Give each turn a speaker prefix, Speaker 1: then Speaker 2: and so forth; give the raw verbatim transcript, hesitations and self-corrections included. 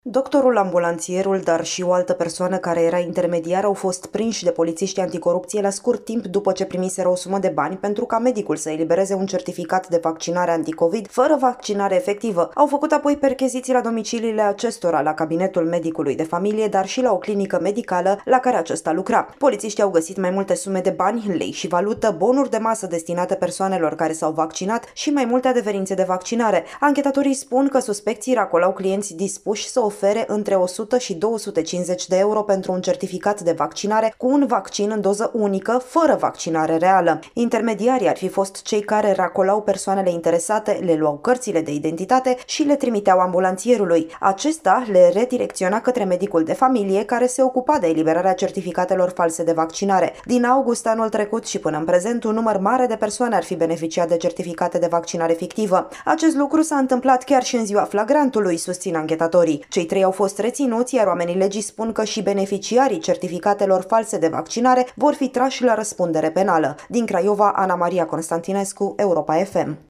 Speaker 1: Doctorul, ambulanțierul, dar și o altă persoană care era intermediar au fost prinși de polițiștii anticorupție la scurt timp după ce primiseră o sumă de bani pentru ca medicul să elibereze un certificat de vaccinare anticovid fără vaccinare efectivă. Au făcut apoi percheziții la domiciliile acestora, la cabinetul medicului de familie, dar și la o clinică medicală la care acesta lucra. Polițiștii au găsit mai multe sume de bani, lei și valută, bonuri de masă destinate persoanelor care s-au vaccinat și mai multe adeverințe de vaccinare. Anchetatorii spun că suspecții racolau clienți dispuși să ofere între o sută și două sute cincizeci de euro pentru un certificat de vaccinare cu un vaccin în doză unică, fără vaccinare reală. Intermediarii ar fi fost cei care racolau persoanele interesate, le luau cărțile de identitate și le trimiteau ambulanțierului. Acesta le redirecționa către medicul de familie, care se ocupa de eliberarea certificatelor false de vaccinare. Din august anul trecut și până în prezent, un număr mare de persoane ar fi beneficiat de certificate de vaccinare fictivă. Acest lucru s-a întâmplat chiar și în ziua flagrantului, susțin anchetatorii. Cei trei au fost reținuți, iar oamenii legii spun că și beneficiarii certificatelor false de vaccinare vor fi trași la răspundere penală. Din Craiova, Ana Maria Constantinescu, Europa F M.